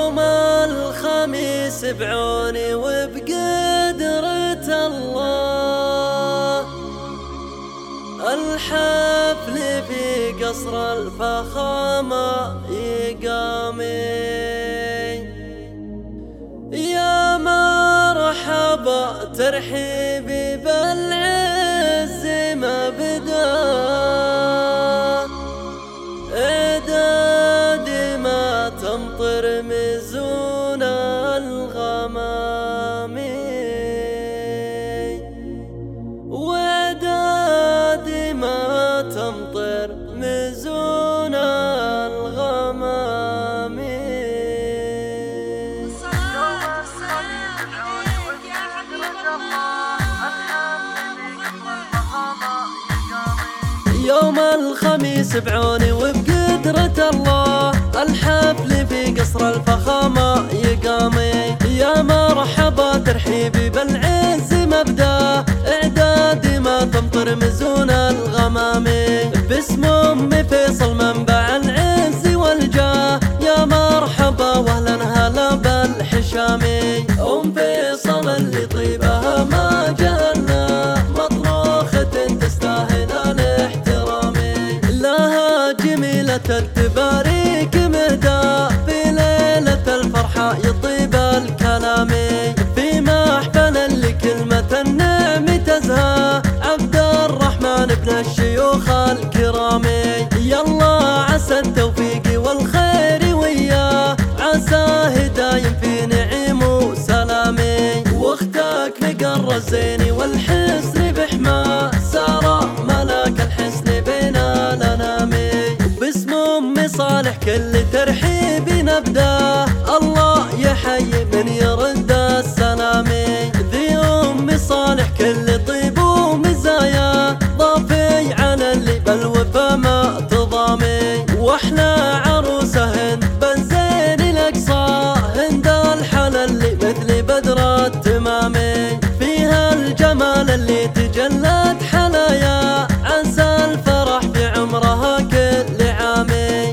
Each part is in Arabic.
يوم الخميس بعوني وبقدرة الله الحفل في قصر الفخامة يقامي. يا مرحبا ترحيبي بالعز مبدا، إعدادي ما تمطر مزون الغمام، وإعدادي ما تمطر مزون الغمام. يوم الخميس بعوني وبقدرة الله الحفل في قصر الفخامة يقامي. يا مرحبا ترحيبي بالعز مبدا، إعدادي ما تمطر مزون الغمام، باسم أم فيصل منبع العز والجاه. يا مرحبا واهلا هلا بالحشامي، أم فيصل اللي طيبها ما جهلنا، مطروخة تستاهل الاحترام، لها جميلة التباريك مهدا، في ليلة الفرحة يطيب الكلام، في محفل اللي كلمة النعم تزهى، عبد الرحمن بن الشيوخ الكرام. يلا عسى التوفيق والخير وياه، عساه دايم في نعيم وسلام، واختك نقر الزين والحسن بحماه، سارة ملاك الحسن بين الانام، باسم ام صالح كل ترحيب نبدا، الله يحيي من يرد السلام. ذي ام صالح كل طيب ومزايا، ضافي على اللي بالوفا ما تضامي، واحلى عروسه هند بن زين الاقصى، هند الحلا اللي مثل بدر التمام، فيها الجمال اللي تجلت حلايا، عسى الفرح في عمرها كل عام،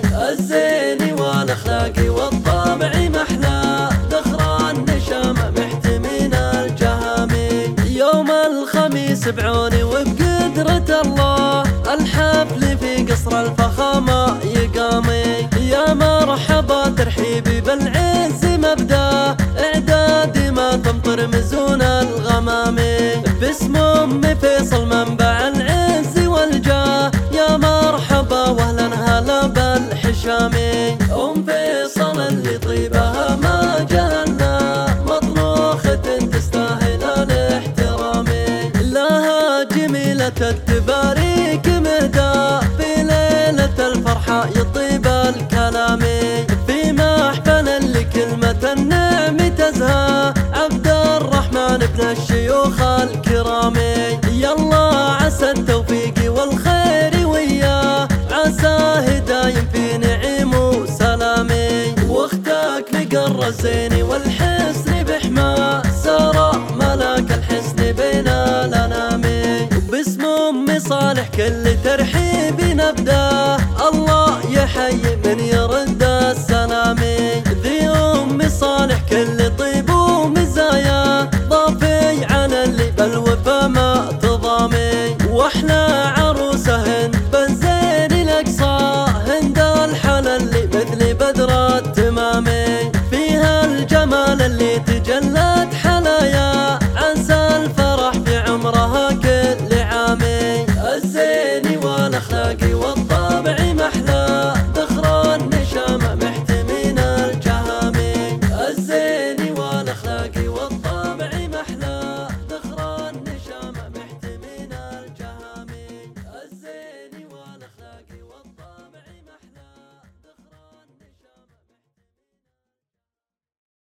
الزين والاخلاق والطبع محلى، ذخر النشام محتمين الجهام. يوم الخميس بعوني وبقدرة الله الحفل في قصر الفخامة يقامي. يا مرحبا ترحيبي بالعز مبدا، إعدادي ما تمطر مزون الغمام، باسم أم فيصل منبع العز والجاه. يا مرحبا واهلا هلا بالحشام، أم فيصل اللي طيبها ما جهلنا، مطروخة تستاهل الاحترام، لها جميلة التباريك مهدا، في ليلة الفرحة يطيب الكلام، في محفل اللي كلمة النعم تزهى، عبد الرحمن بن الشيوخ الكرام. يلا عسى التوفيق والخير وياه، عساه دايم في نعيم وسلام، واختك نقر الزين والحسن بحماه، سارة ملاك الحسن بين الانام، باسم ام صالح كل ترحيب نبدا، الله يحيي من يرد السلام. ذي ام صالح كل طيب ومزايا، ضافي على اللي بالوفا ما تضامي، واحلى عروسه هند بن زين الاقصى، هند الحلا اللي مثل بدر التمام، فيها الجمال اللي تجلت حلايا، عسى الفرح في عمرها كل عام، الزين والاخلاق والطبع